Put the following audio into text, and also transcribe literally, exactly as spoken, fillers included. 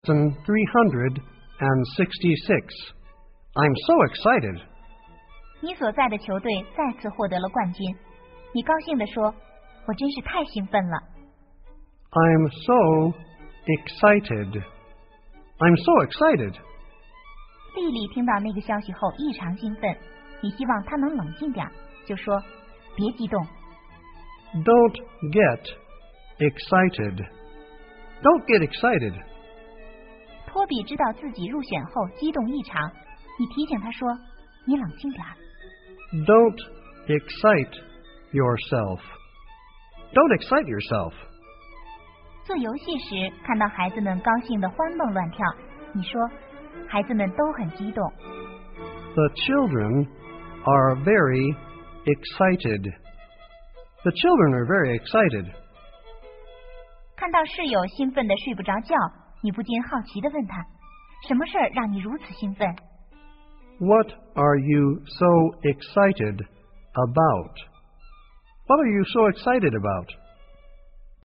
three hundred sixty-six. I'm so excited. 你所在的球队再次获得了冠军，你高兴地说：“我真是太兴奋了。” I'm so excited. I'm so excited. 莉莉听到那个消息后异常兴奋，你希望她能冷静点，就说：“别激动。” Don't get excited. Don't get excited. 托比知道自己入选后激动异常，你提醒他说：“你冷静点。” Don't excite yourself. Don't excite yourself. 做游戏时看到孩子们高兴地欢蹦乱跳，你说：“孩子们都很激动。” The children are very excited. The children are very excited. 看到室友兴奋地睡不着觉，你不禁好奇地问他：“什么事儿让你如此兴奋？” What are you so excited about? What are you so excited about?